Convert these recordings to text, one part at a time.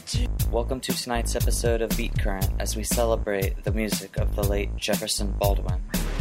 Welcome to tonight's episode of Beat Current as we celebrate the music of the late Jefferson Baldwin.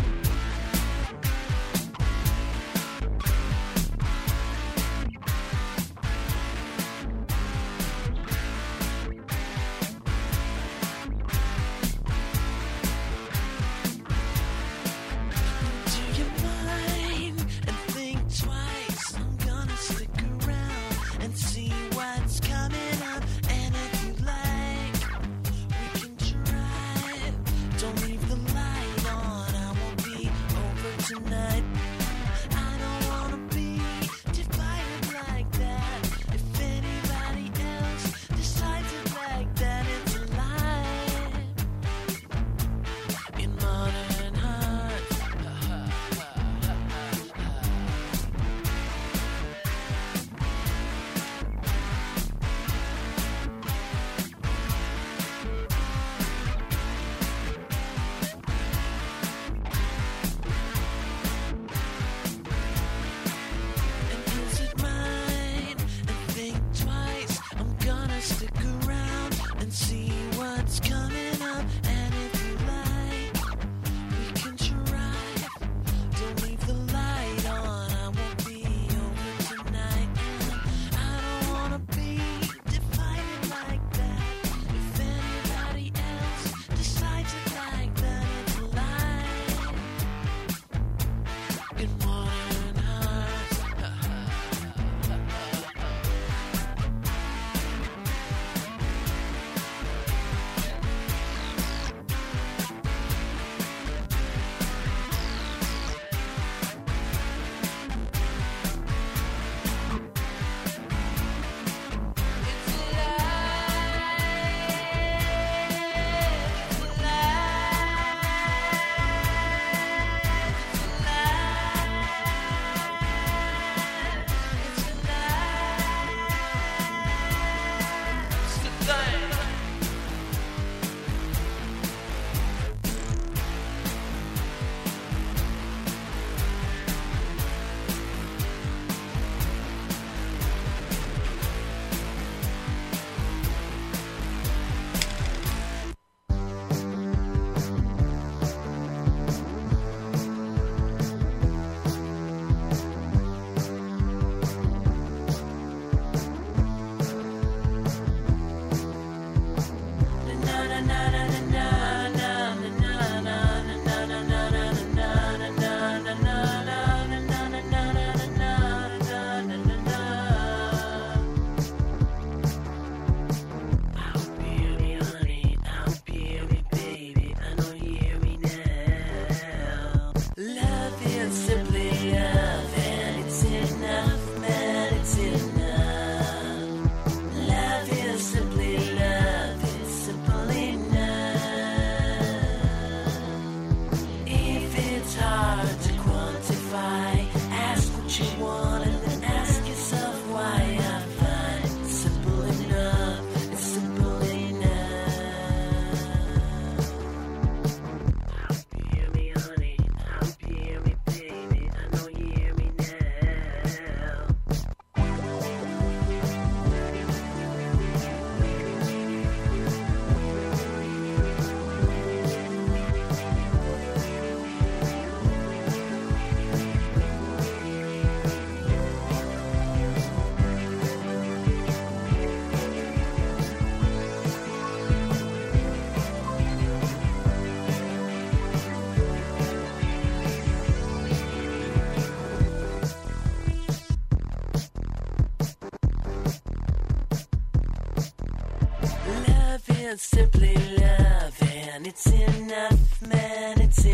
Simply love, and it's enough, man, it's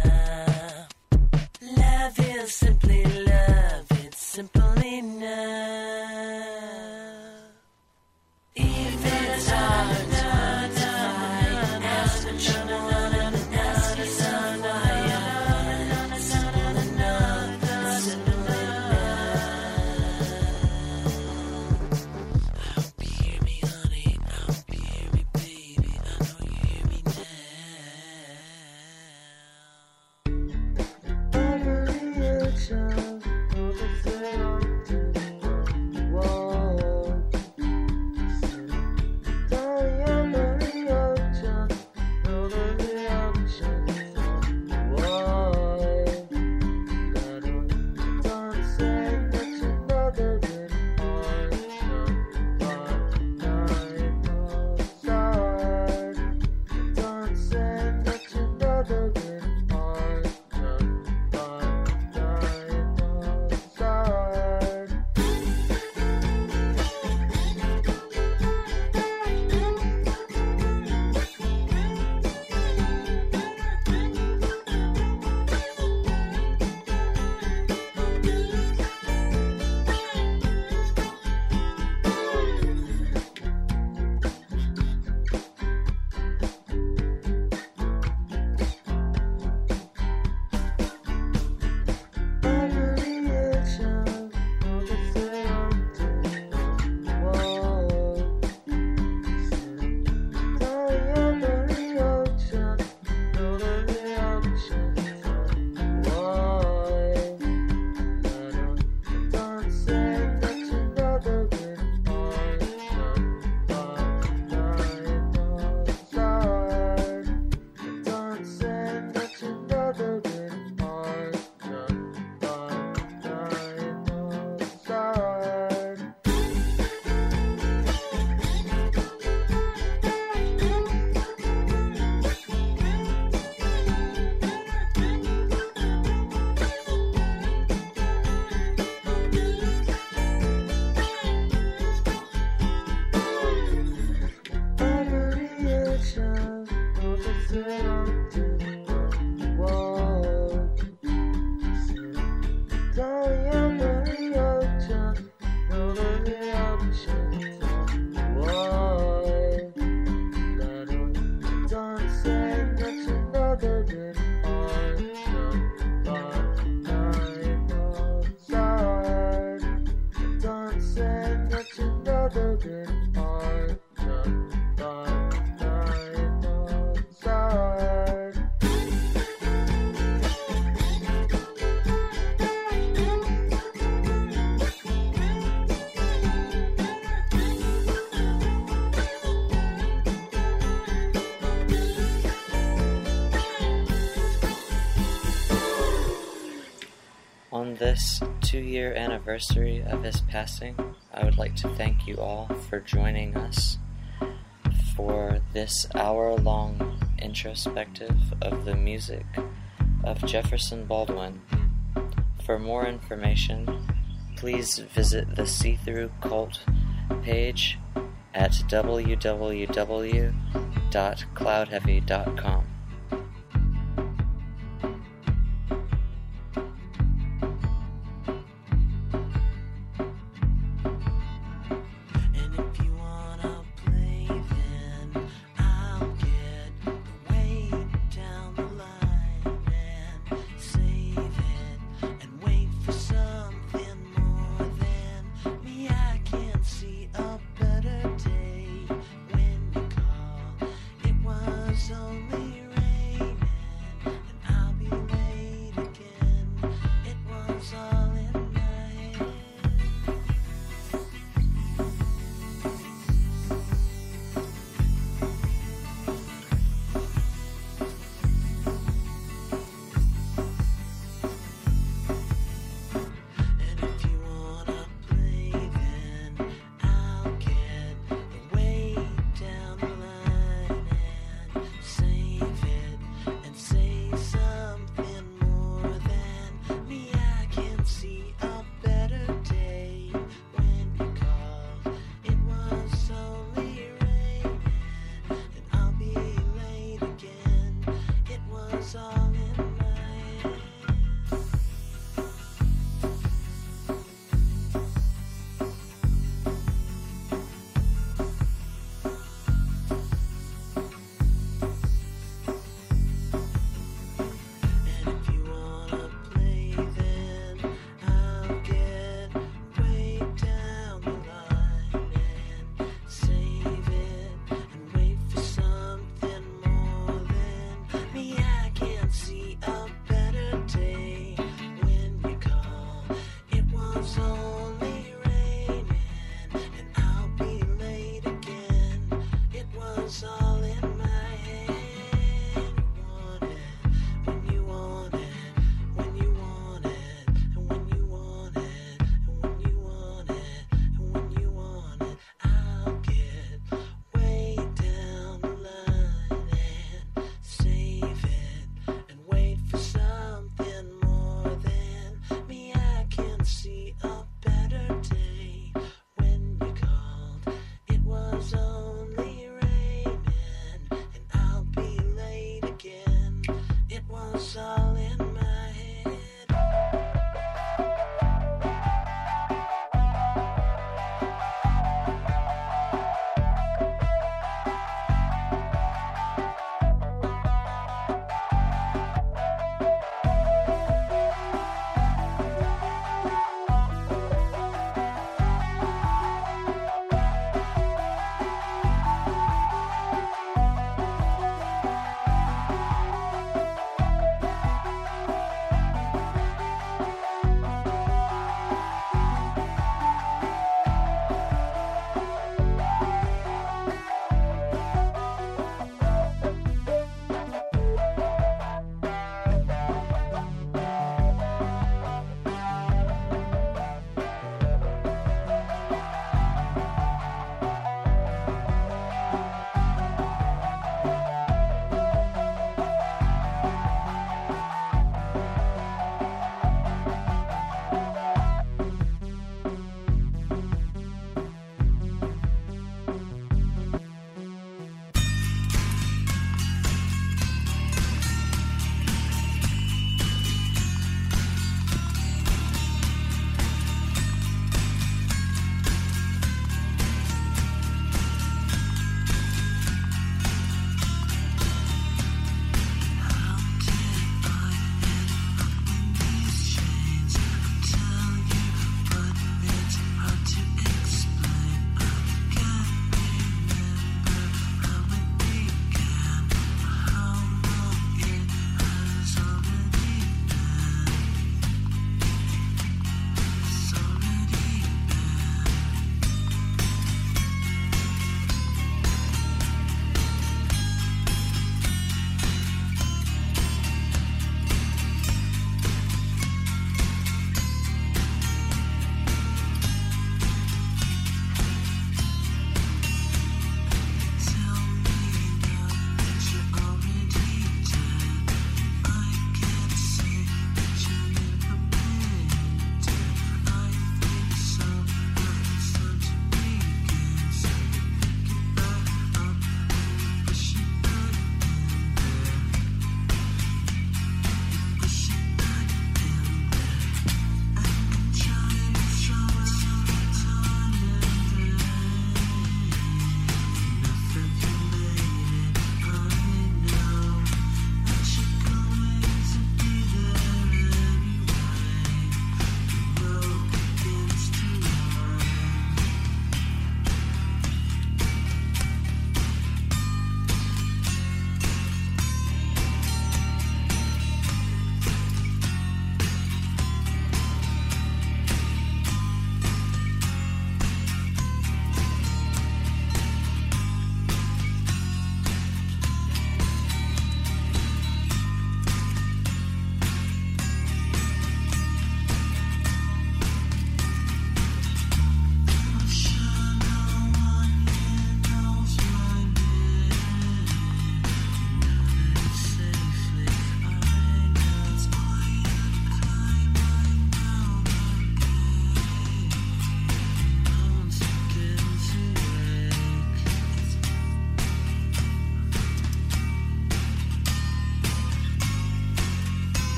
enough. Love is simply love, it's simple enough. If it's hard to find, ask what you want and ask yourself why it's simple enough, it's simple enough. I hope you hear me, honey, I hope you hear me, baby, I know you hear me now. On this 2-year anniversary of his passing, I would like to thank you all for joining us for this hour-long introspective of the music of Jefferson Baldwin. For more information, please visit the See-Through Cult page at www.cloudheavy.com. Only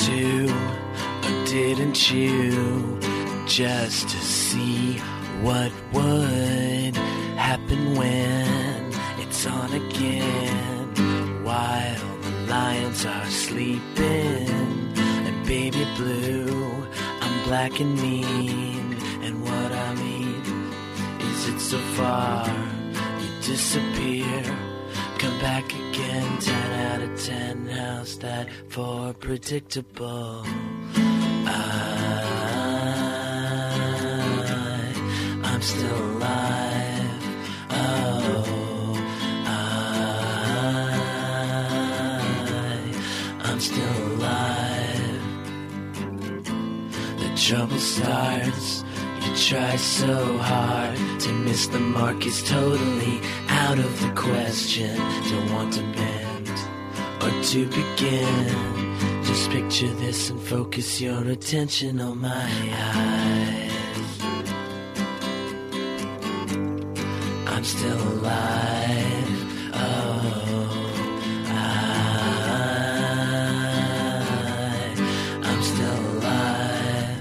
to, or didn't you, just to see what would happen when it's on again, while the lions are sleeping, and baby blue, I'm black and mean, and what I mean is it's so far, you disappear, come back again, 10 out of 10, how's that for predictable? I'm still alive, oh, I'm still alive. The trouble starts, you try so hard to miss the mark is totally out of the question. Don't want to bend or to begin. Just picture this and focus your attention on my eyes. I'm still alive, oh, I'm still alive.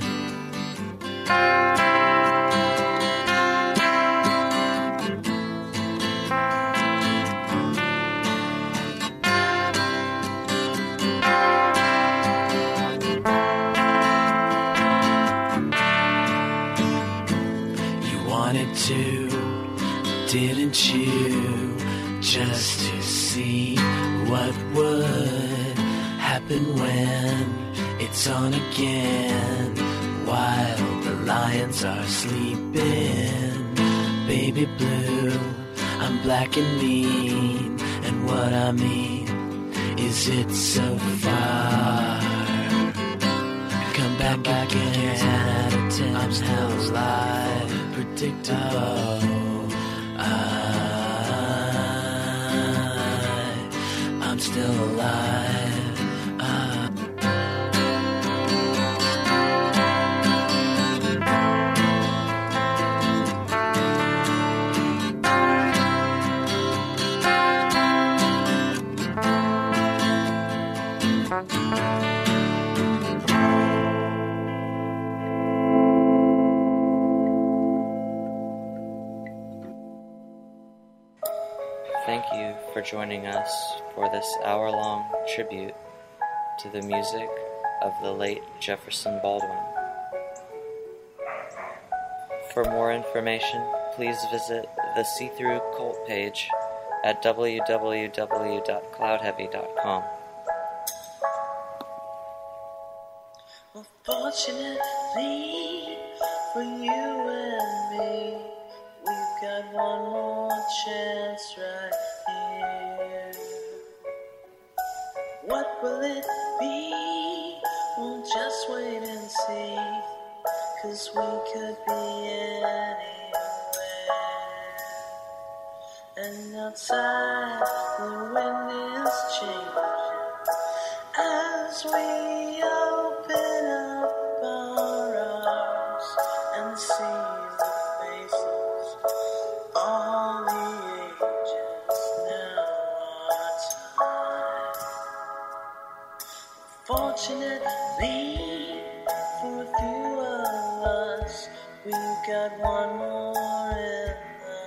You wanted to, didn't you, just to see what would happen when it's on again, while the lions are sleeping, baby blue, I'm black and mean, and what I mean is it's so far, come back again, 10 out of 10, I'm still alive, predictable. I'm still alive. Thank you for joining us for this hour-long tribute to the music of the late Jefferson Baldwin. For more information, please visit the See-Through Cult page at www.cloudheavy.com. Unfortunately for you and me, we've got one more chance right here. What will it be? We'll just wait and see, 'cause we could be anywhere. And outside the wind is changing as we open up our arms and see the faces of all the ages. Now our time. Fortunately, for a few of us, we've got one more in the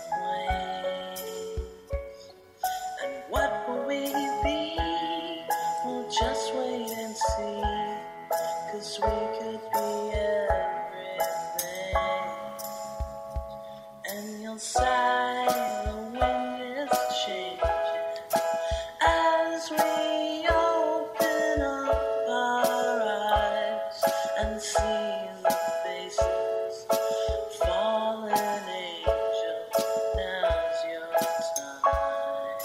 wings. And what will we be? We'll just wait and see, 'cause we could be everything. And you'll sigh, the wind is changing as we open up our eyes and see the faces of fallen angels. Now's your time.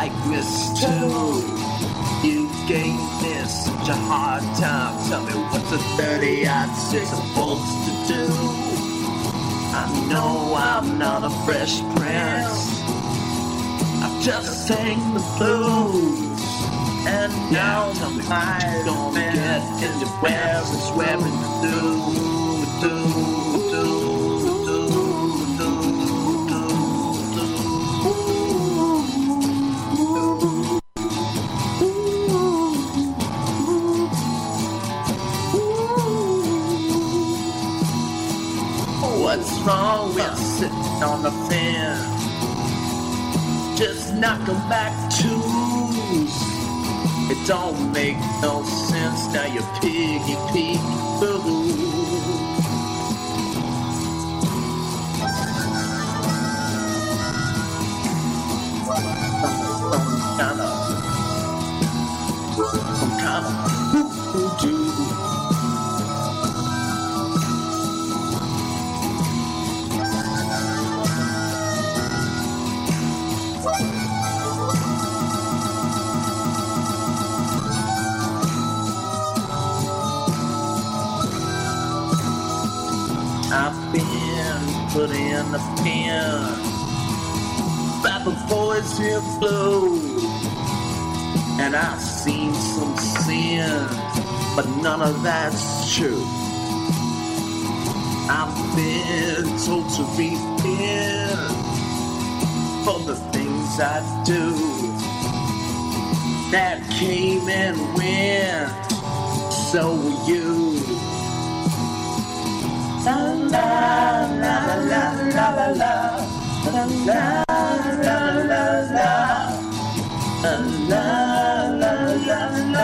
like this too. You gave me such a hard time. Tell me what's a 30-06 supposed to do? I know I'm not a fresh prince. I just sang the blues. And now tell me what you gonna get in your web and swearing What's wrong with sitting on the fence? Just knock 'em back twos. It don't make no sense now you're piggy boo. Some kind of hoodoo. I've been put in the pen by the boys here blue, and I've seen some sin, but none of that's true. I've been told to repent for the things I do that came and went, so will you. La la la la la la la la la la la la la la la la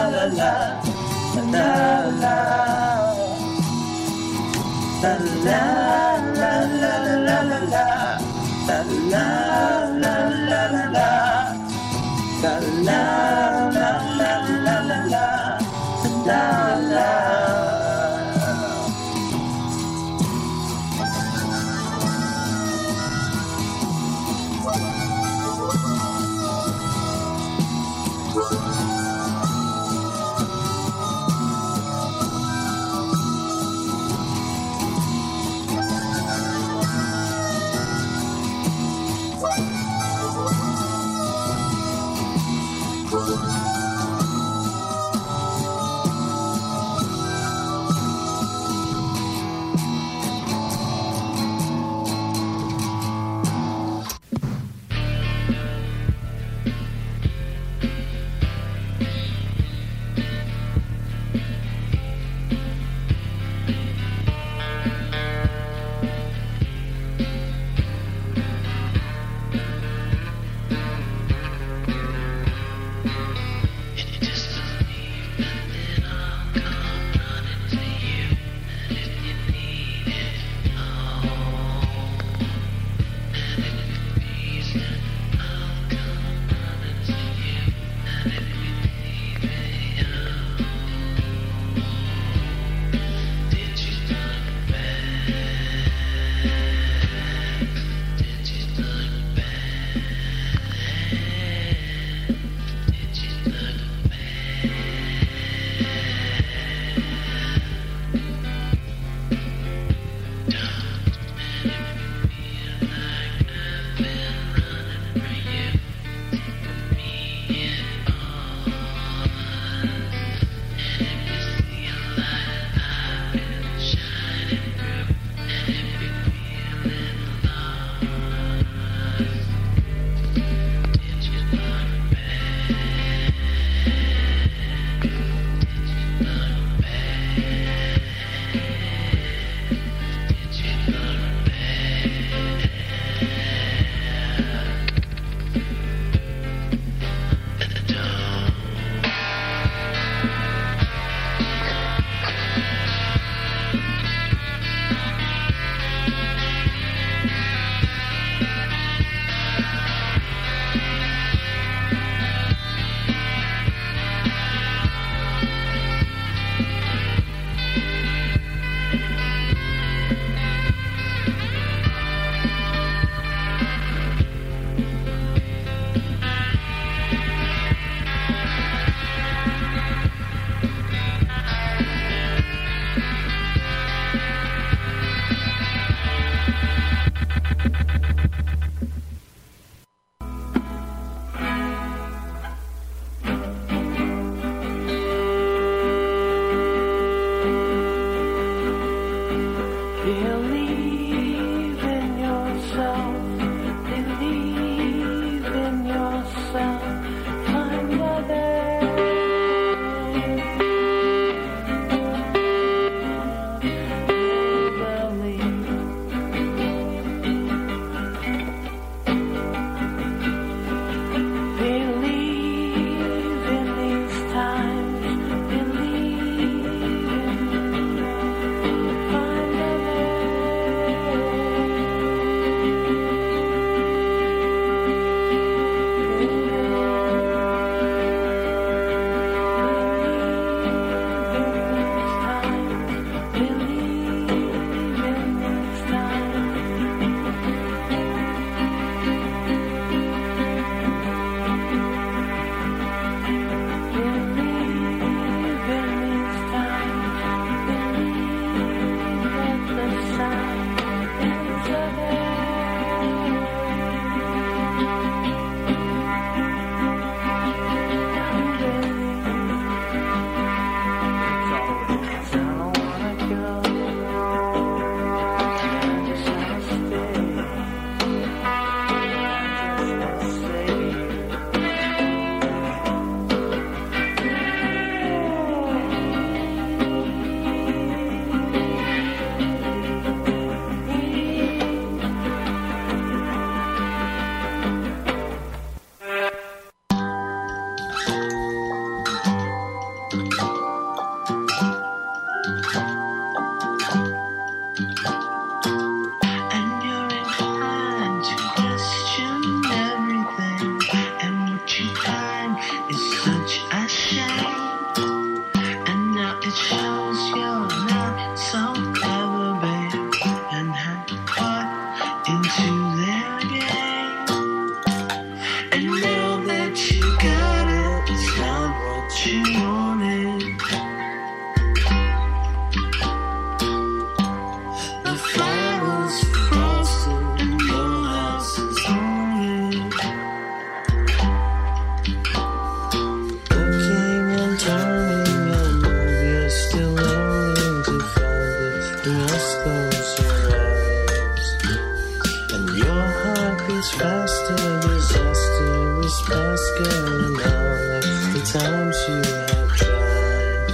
a disastrous past, girl, and all the times you have tried.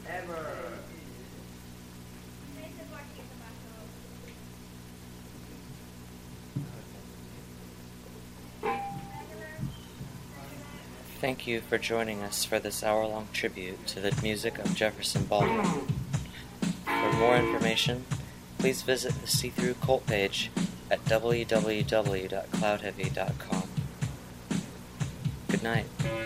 Thank you for joining us for this hour-long tribute to the music of Jefferson Baldwin. For more information, please visit the See-Through Cult page at www.cloudheavy.com. Good night.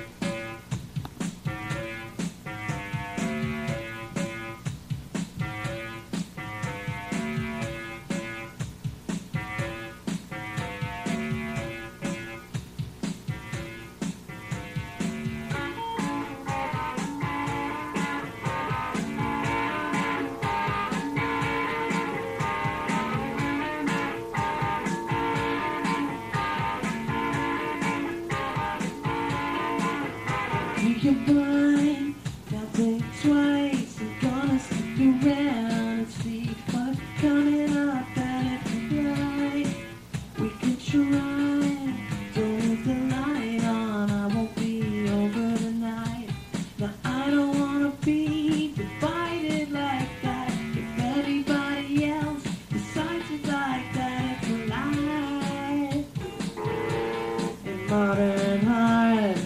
You're blind, now think twice. I'm gonna stick around and see what's coming up. And if you're right, we can try. Don't leave the light on, I won't be over tonight. Now I don't wanna be divided like that. If anybody else decides it's like that, it's a lie. In modern hearts,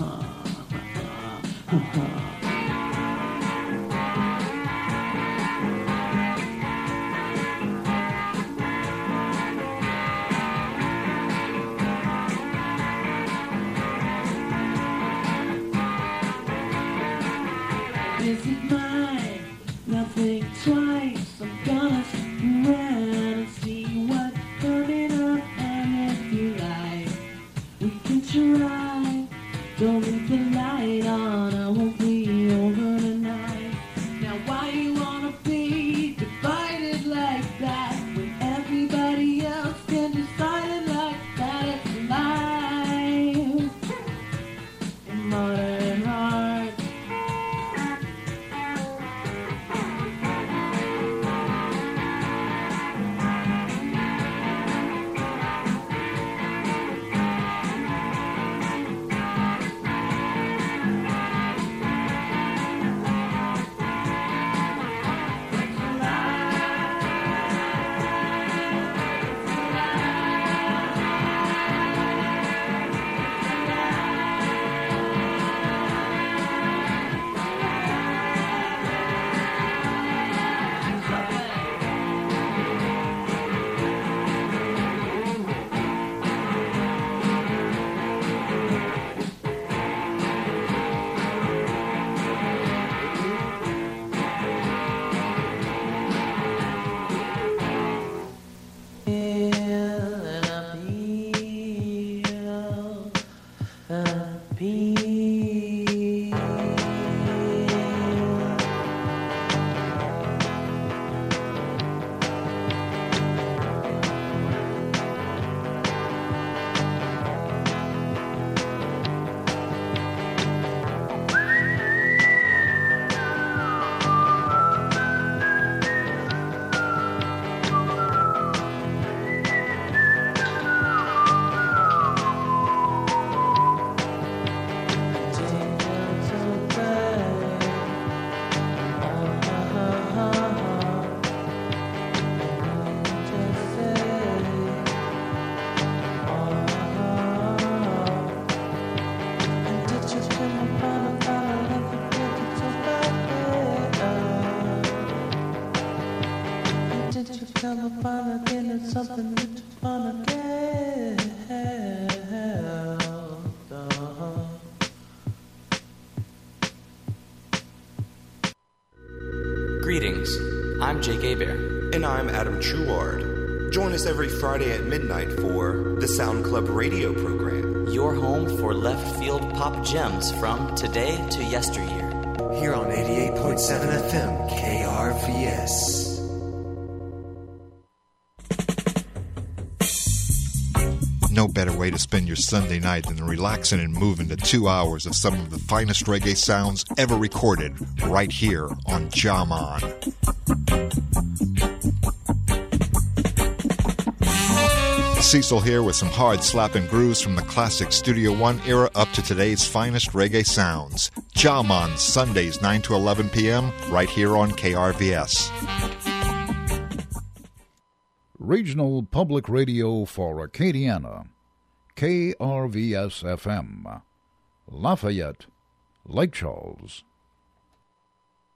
this is mine, now think twice. I'm gonna stick around and see what's coming up. And if you like, we can try. Don't leave the light on, I won't be over tonight. Now why you wanna be divided like that when everybody else can decide it like that? It's alive in modern hearts. Something that you wanna get. Greetings, I'm Jake Aber. And I'm Adam Truard. Join us every Friday at midnight for the Sound Club radio program. Your home for left field pop gems from today to yesteryear. Here on 88.7 FM, KRVS. No better way to spend your Sunday night than to relax and move into 2 hours of some of the finest reggae sounds ever recorded right here on Jaman. Cecil here with some hard slapping grooves from the classic Studio One era up to today's finest reggae sounds. Jam on Sundays 9 to 11 p.m. right here on KRVS. Regional Public Radio for Acadiana, KRVS-FM, Lafayette, Lake Charles,